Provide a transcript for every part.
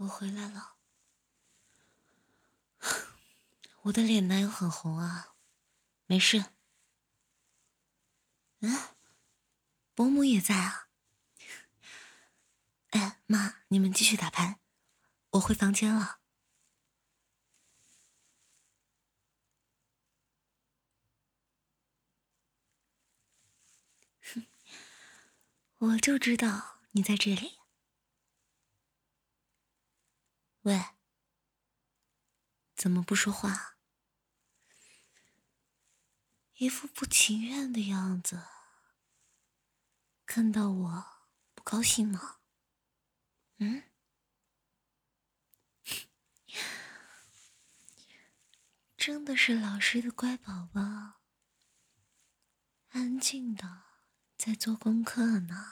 我回来了。我的脸哪有很红啊？没事。伯母也在啊。哎，妈，你们继续打牌，我回房间了。我就知道你在这里。喂，怎么不说话？一副不情愿的样子。看到我不高兴吗？真的是老师的乖宝宝，安静的在做功课呢。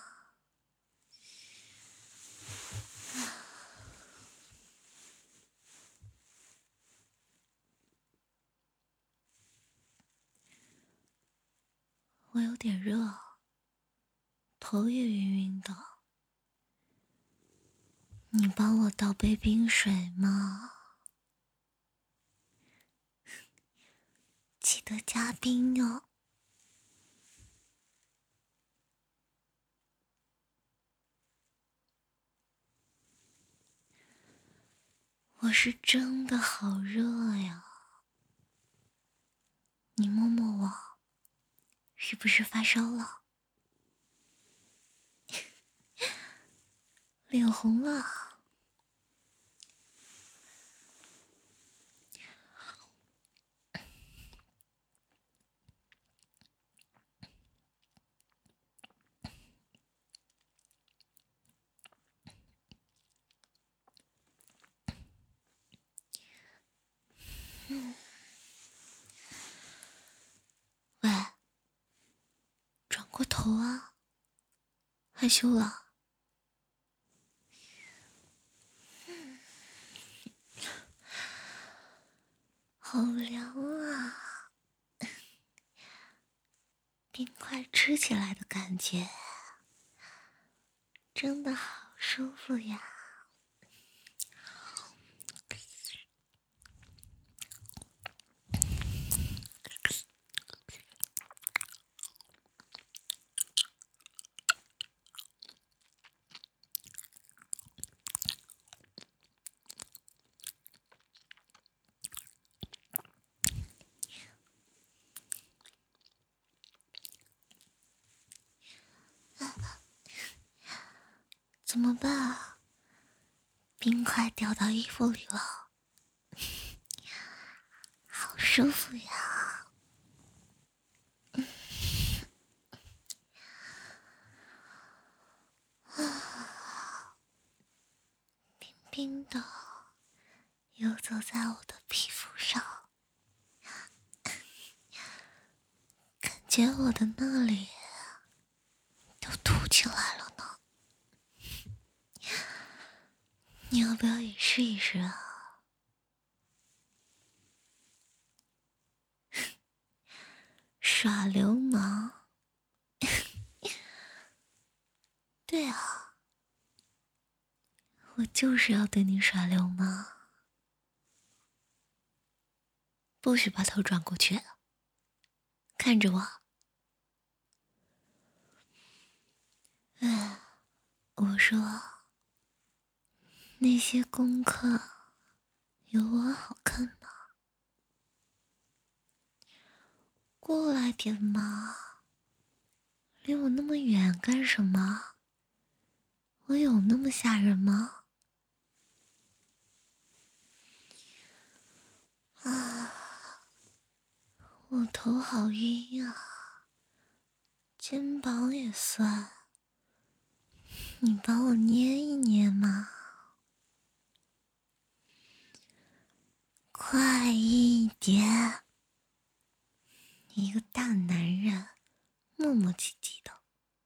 我有点热，头也晕晕的。你帮我倒杯冰水吗？记得加冰哦。我是真的好热呀。你摸摸我，是不是发烧了？脸红了。喂，转过头啊，害羞了？好凉啊，冰块吃起来的感觉真的好舒服呀。怎么办？冰块掉到衣服里了，好舒服呀。冰冰的游走在我的皮肤上，感觉我的那里都凸起来了呢。你要不要也试一试啊？耍流氓？对啊，我就是要对你耍流氓。不许把头转过去，看着我。我说那些功课有我好看吗？过来点嘛，离我那么远干什么？我有那么吓人吗？我头好晕啊，肩膀也酸，你帮我捏一捏嘛。快一点！你一个大男人，磨磨唧唧的。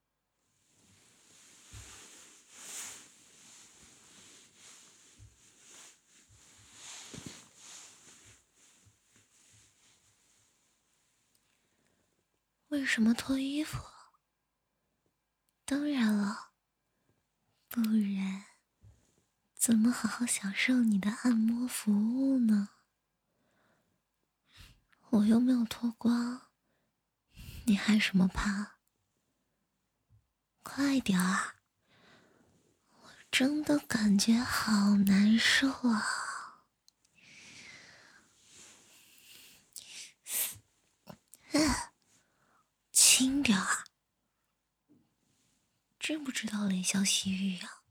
为什么脱衣服？当然了，不然怎么好好享受你的按摩服务呢？我又没有脱光，你害什么怕？快点儿！我真的感觉好难受啊！轻点儿！知不知道怜香惜玉呀？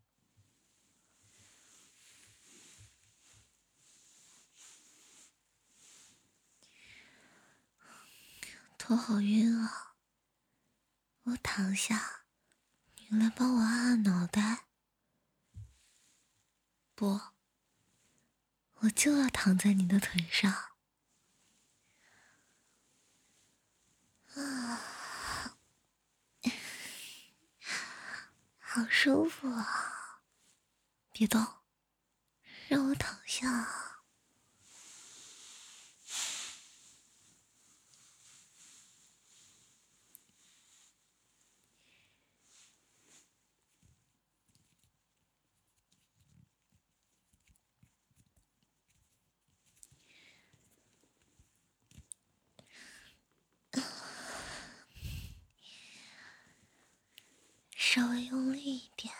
头好晕啊！我躺下，你来帮我按按脑袋。不，我就要躺在你的腿上。好舒服啊！别动，让我躺下。稍微用力一点。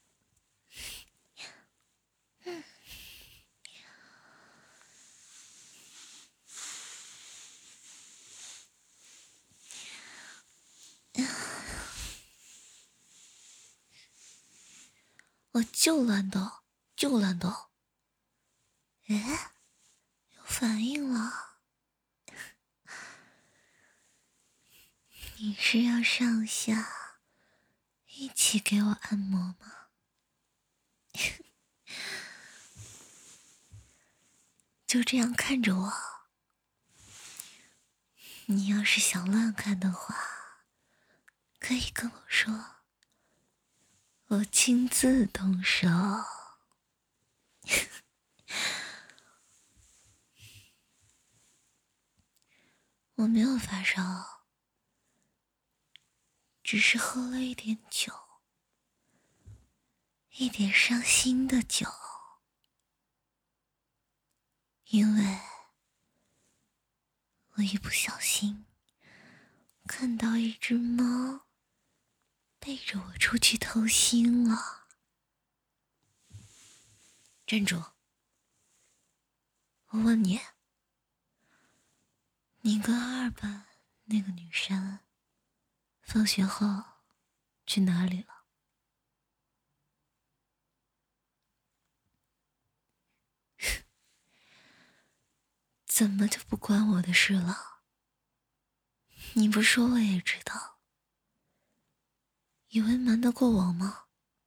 我就乱动，就乱动。哎，有反应了。你是要上下一起给我按摩吗？就这样看着我。你要是想乱看的话，可以跟我说，我亲自动手。我没有发烧，只是喝了一点酒，一点伤心的酒。因为我一不小心看到一只猫背着我出去偷腥了。站住！我问你，你跟二班那个女生放学后去哪里了？怎么就不关我的事了？你不说我也知道，以为瞒得过我吗？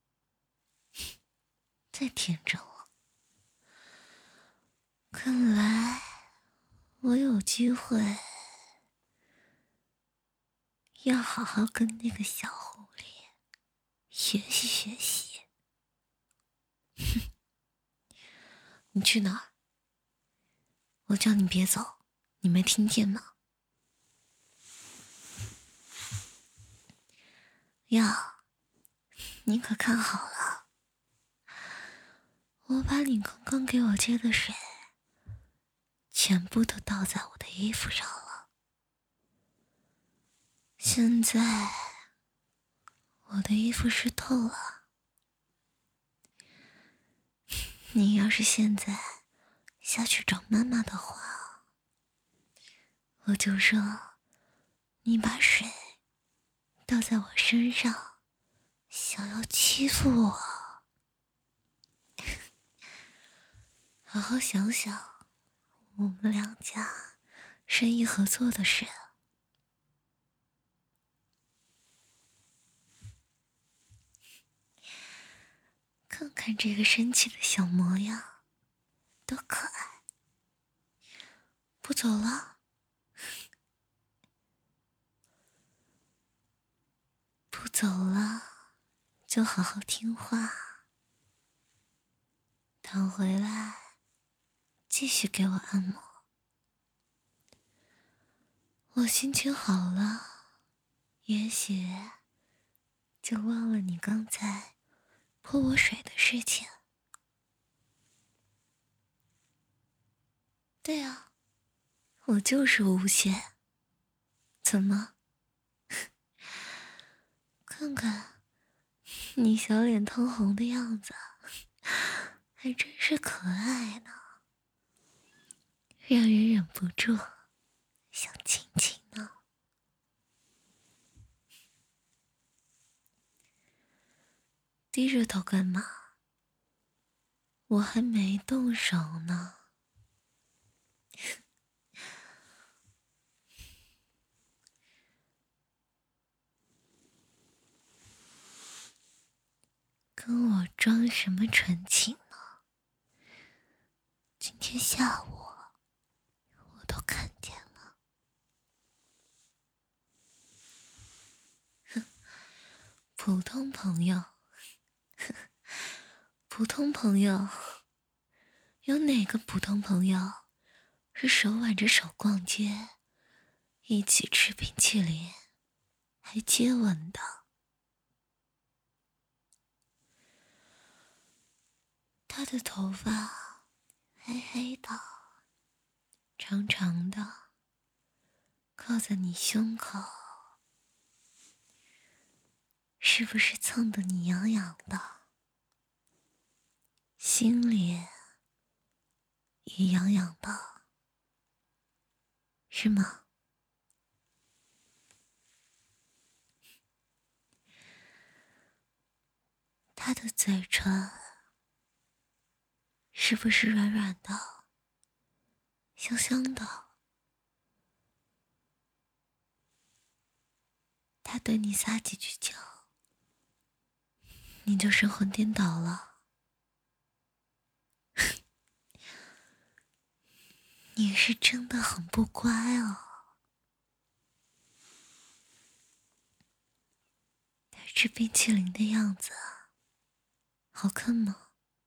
太天真了。看来我有机会要好好跟那个小狐狸学习学习。你去哪儿？我叫你别走，你没听见吗？呀，你可看好了，我把你刚刚给我接的水全部都倒在我的衣服上了。现在我的衣服湿透了，你要是现在下去找妈妈的话，我就说你把水倒在我身上，想要欺负我。好好想想我们两家生意合作的事。看看这个生气的小模样，多可爱。不走了？不走了，就好好听话，躺回来，继续给我按摩。我心情好了，也许就忘了你刚才泼我水的事情。 对啊，我就是无邪。怎么？看看你小脸通红的样子，还真是可爱呢，让人忍不住想亲亲呢。低着头干嘛？我还没动手呢。跟我装什么纯情呢？今天下午我都看见了。普通朋友，普通朋友，有哪个普通朋友是手挽着手逛街，一起吃冰淇淋，还接吻的？他的头发黑黑的，长长的，靠在你胸口，是不是蹭得你痒痒的？心里也痒痒的，是吗？他的嘴唇是不是软软的，香香的？他对你撒几句娇，你就神魂颠倒了。你是真的很不乖哦。他吃冰淇淋的样子好看吗？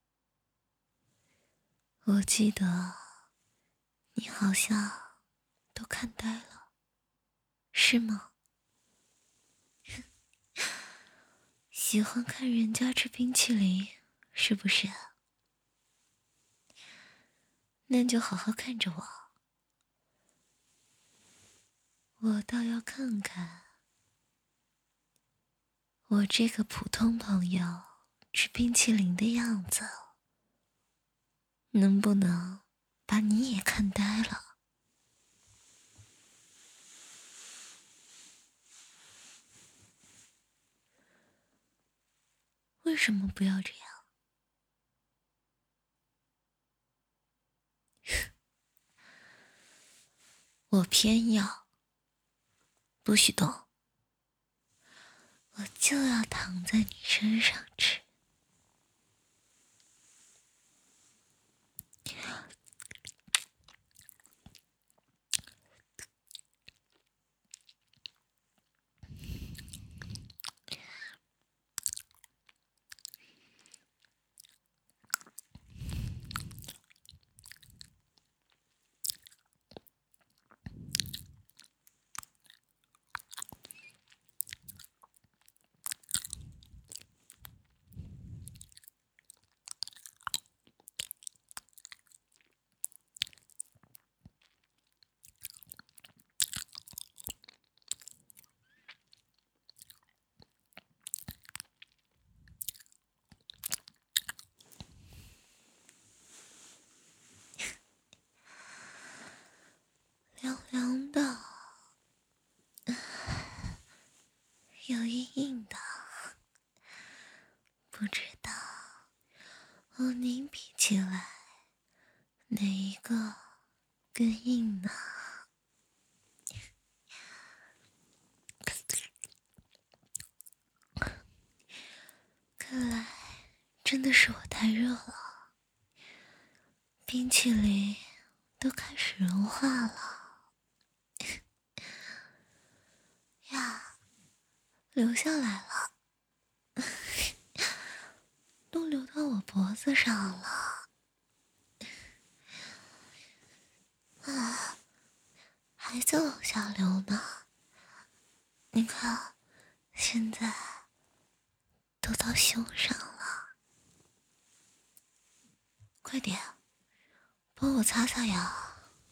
我记得你好像都看呆了，是吗？喜欢看人家吃冰淇淋，是不是？那就好好看着我，我倒要看看我这个普通朋友吃冰淇淋的样子，能不能把你也看呆了？为什么不要这样？我偏要，不许动，我就要躺在你身上吃。凉凉的，有硬硬的，不知道和你比起来，哪一个更硬呢？看来真的是我太热了，冰淇淋都开始融化了。呀，流下来了，都流到我脖子上了。啊，还在往下流呢。你看，现在都到胸上了。快点，帮我擦擦呀！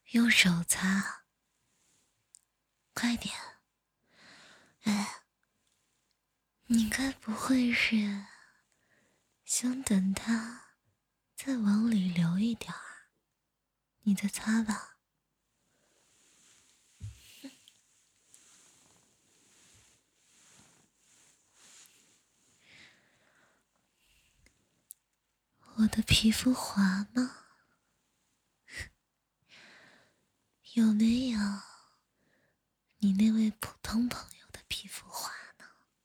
用手擦，快点。哎，你该不会是想等它再往里流一点儿，你再擦吧。我的皮肤滑吗？有没有你那位普通朋友的皮肤滑呢？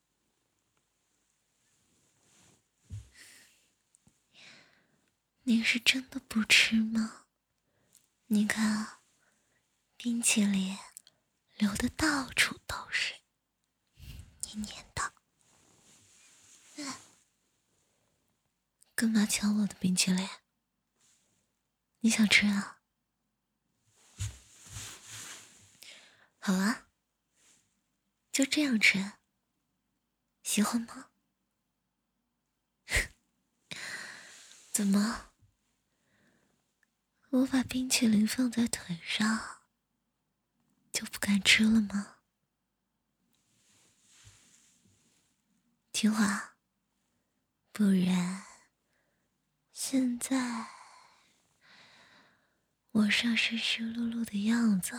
你是真的不吃吗？你看，冰淇淋流的到处都是，你粘到。干嘛抢我的冰淇淋？你想吃啊？好啊，就这样吃，喜欢吗？怎么？我把冰淇淋放在腿上，就不敢吃了吗？听话，不然现在我上身湿漉漉的样子，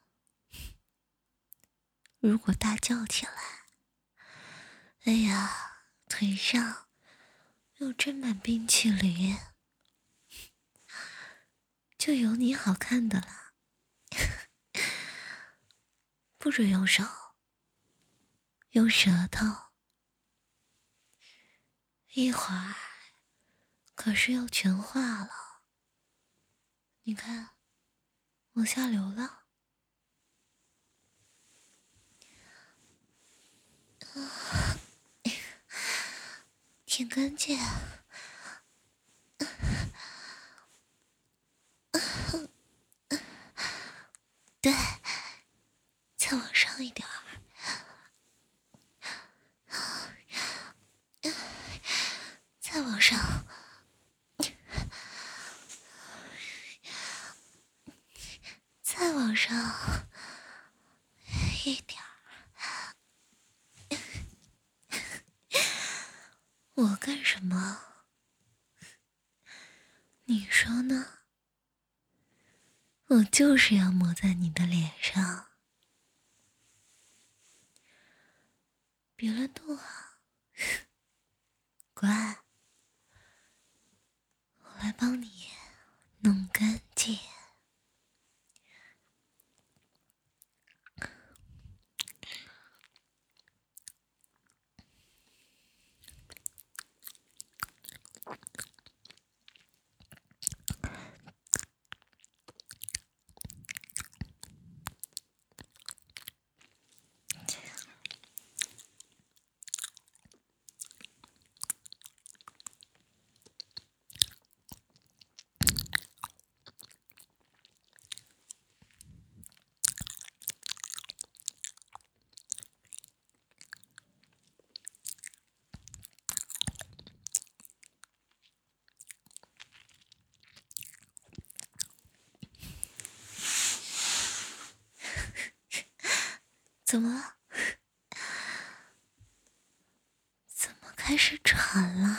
如果大叫起来，哎呀，腿上又沾满冰淇淋，就有你好看的了。不准用手，用舌头，一会儿可是要全化了。你看，往下流了。舔干净。对，再往上一点儿。再往上。再往上一点儿。我干什么？你说呢？我就是要抹在你的脸上。别乱动啊！乖，我来帮你弄干净。怎么了？怎么开始喘了？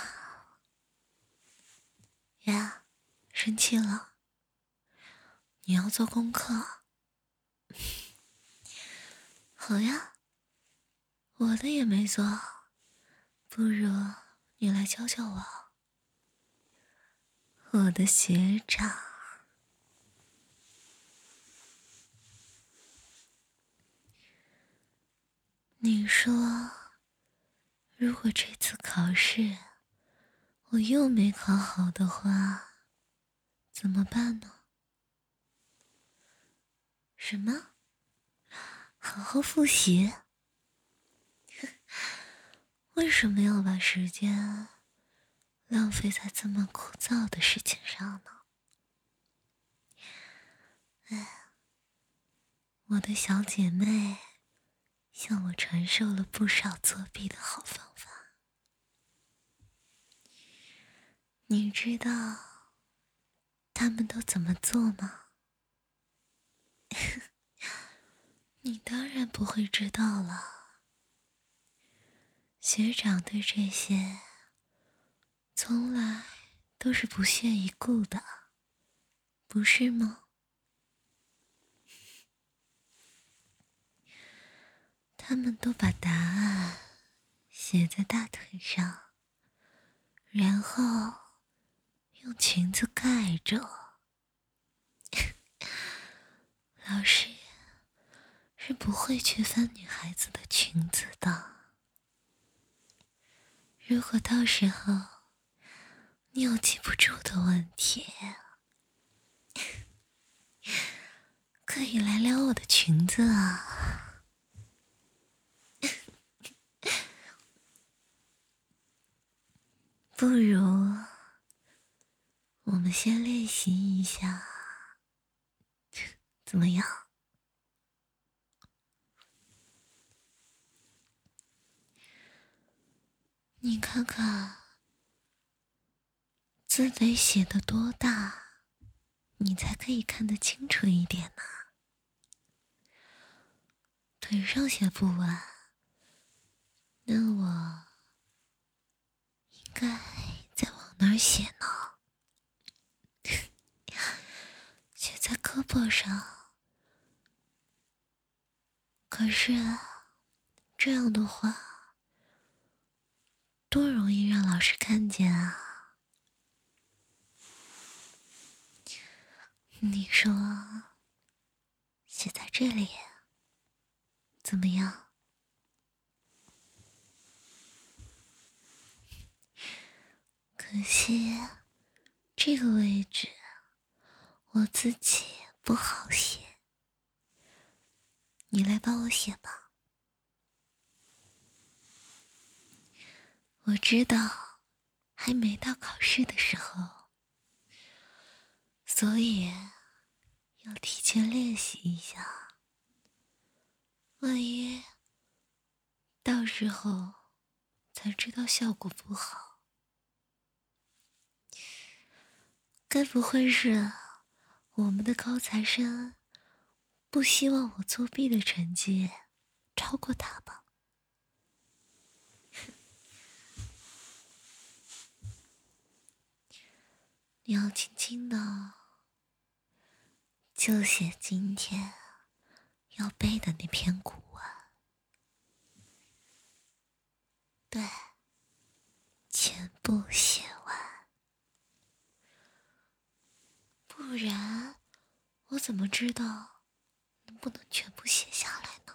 呀，生气了？你要做功课？好呀，我的也没做，不如你来教教我。我的学长。你说，如果这次考试我又没考好的话，怎么办呢？什么？好好复习？为什么要把时间浪费在这么枯燥的事情上呢？哎，我的小姐妹向我传授了不少作弊的好方法。你知道他们都怎么做吗？ 你当然不会知道了。学长对这些从来都是不屑一顾的，不是吗？他们都把答案写在大腿上，然后用裙子盖着。老师是不会去翻女孩子的裙子的。如果到时候你有记不住的问题，可以来撩我的裙子啊。不如我们先练习一下，怎么样？你看看字得写得多大，你才可以看得清楚一点呢？腿上写不完，那我应该再往哪儿写呢？写在胳膊上。可是这样的话，多容易让老师看见啊！你说，写在这里怎么样？可惜这个位置我自己不好写，你来帮我写吧。我知道还没到考试的时候，所以要提前练习一下，万一到时候才知道效果不好，该不会是我们的高材生不希望我作弊的成绩超过他吧？你要轻轻的就写今天要背的那篇古文，对，全部写完，不然我怎么知道能不能全部写下来呢？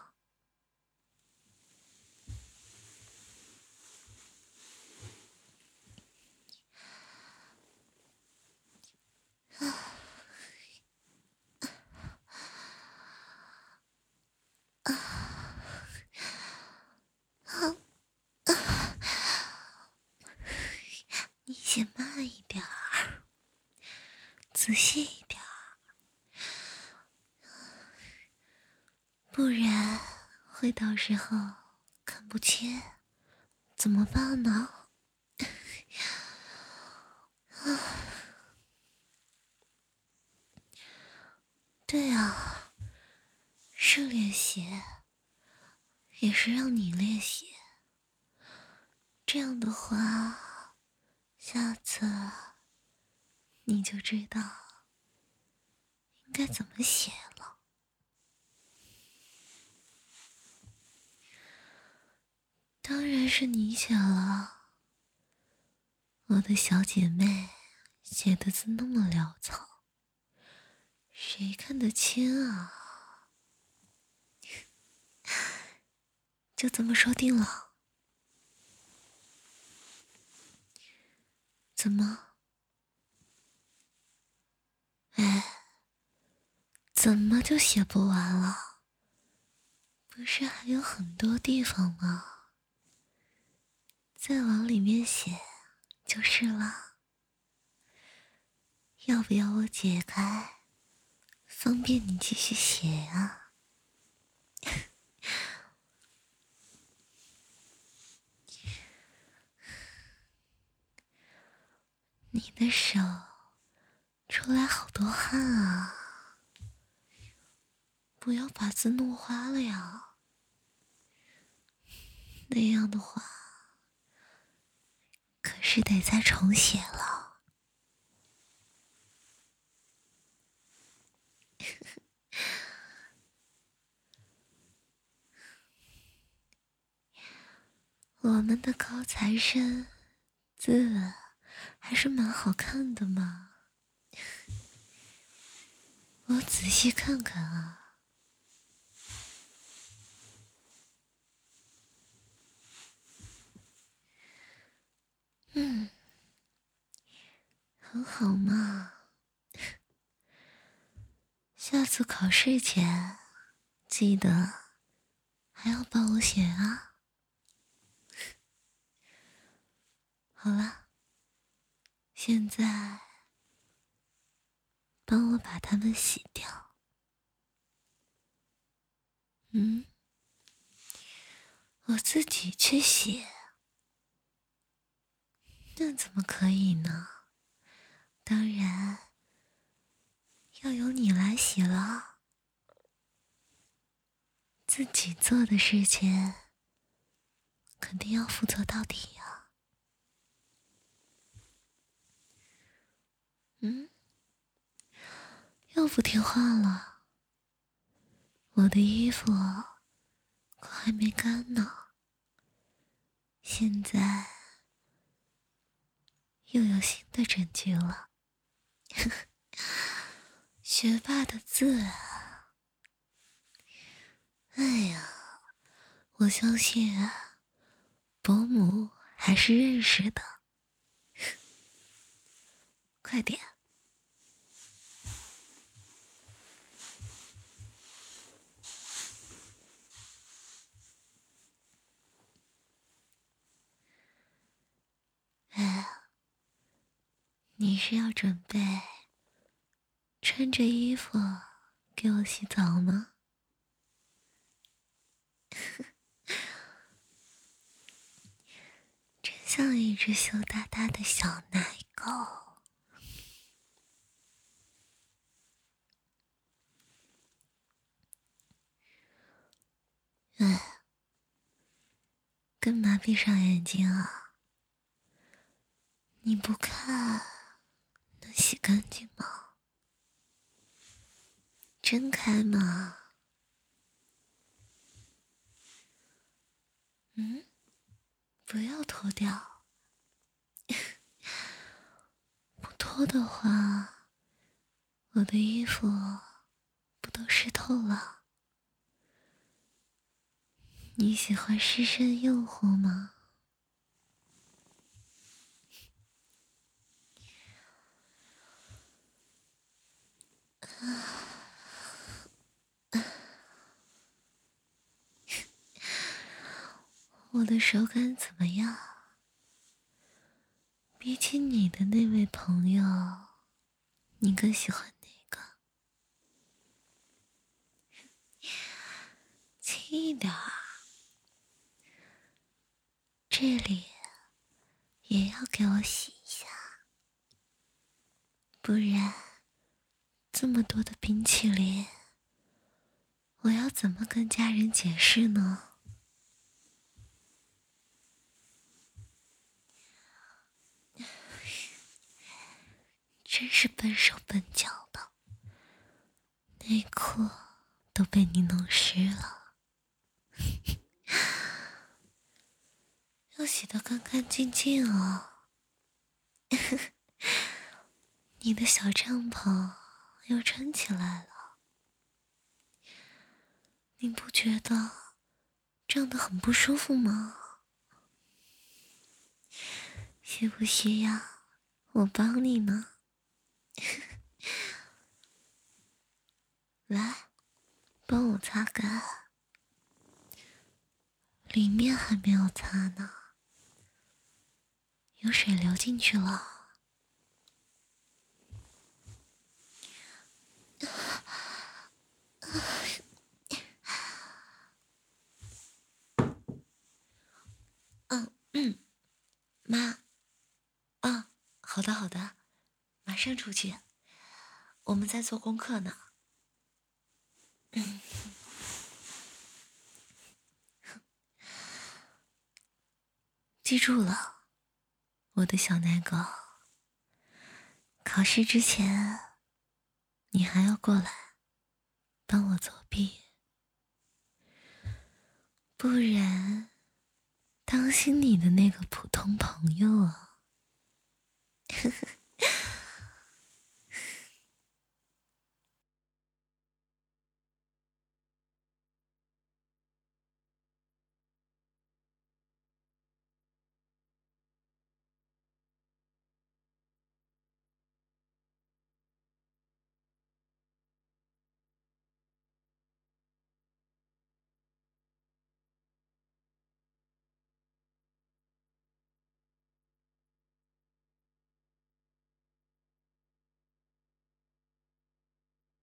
你写慢一点儿，仔细一点儿，不然会到时候看不见，怎么办呢？对啊，是练习，也是让你练习。这样的话，下次你就知道应该怎么写了。当然是你写了，我的小姐妹写的字那么潦草，谁看得清啊？就这么说定了。怎么？哎，怎么就写不完了？不是还有很多地方吗？再往里面写就是了。要不要我解开，方便你继续写啊？你的手出来好多汗啊， 不要把字弄花了呀，那样的话可是得再重写了。我们的高材生字还是蛮好看的嘛，我仔细看看啊。很好嘛。下次考试前记得还要帮我写啊。好了，现在帮我把它们洗掉。我自己去洗，那怎么可以呢？当然要由你来洗了。自己做的事情肯定要负责到底呀。又不听话了。我的衣服可还没干呢，现在又有新的证据了。学霸的字啊，哎呀，我相信啊，伯母还是认识的。快点。哎，你是要准备穿着衣服给我洗澡吗？真像一只羞答答的小奶狗。哎，干嘛闭上眼睛啊？你不看能洗干净吗？睁开嘛。不要脱掉。不脱的话，我的衣服不都湿透了？你喜欢湿身诱惑吗？我的手感怎么样？比起你的那位朋友，你更喜欢哪个？轻一点儿，这里也要给我洗一下，不然这么多的冰淇淋，我要怎么跟家人解释呢？真是笨手笨脚的，内裤都被你弄湿了。要洗得干干净净哦。你的小帐篷又撑起来了，你不觉得这样的很不舒服吗？需不需要我帮你呢？来，帮我擦干，里面还没有擦呢，有水流进去了。妈，好的好的，马上出去，我们在做功课呢。 记住了，我的小奶狗，考试之前你还要过来帮我作弊，不然当心你的那个普通朋友啊。